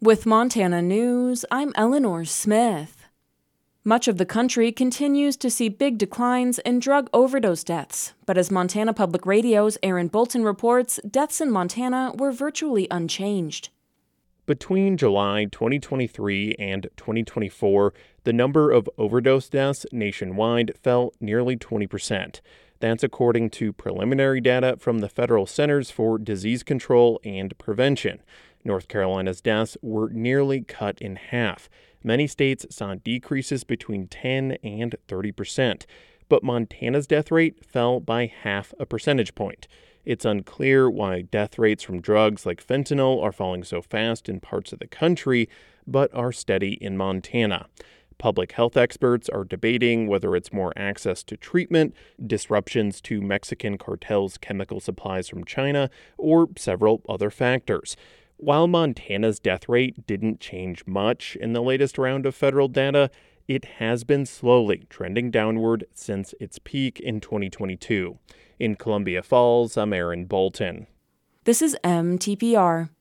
With Montana News, I'm Eleanor Smith. Much of the country continues to see big declines in drug overdose deaths, but as Montana Public Radio's Aaron Bolton reports, deaths in Montana were virtually unchanged. Between July 2023 and 2024, the number of overdose deaths nationwide fell nearly 20%. That's according to preliminary data from the Federal Centers for Disease Control and Prevention. North Carolina's deaths were nearly cut in half. Many states saw decreases between 10 and 30%, but Montana's death rate fell by half a percentage point. It's unclear why death rates from drugs like fentanyl are falling so fast in parts of the country, but are steady in Montana. Public health experts are debating whether it's more access to treatment, disruptions to Mexican cartels' chemical supplies from China, or several other factors. While Montana's death rate didn't change much in the latest round of federal data, it has been slowly trending downward since its peak in 2022. In Columbia Falls, I'm Aaron Bolton. This is MTPR.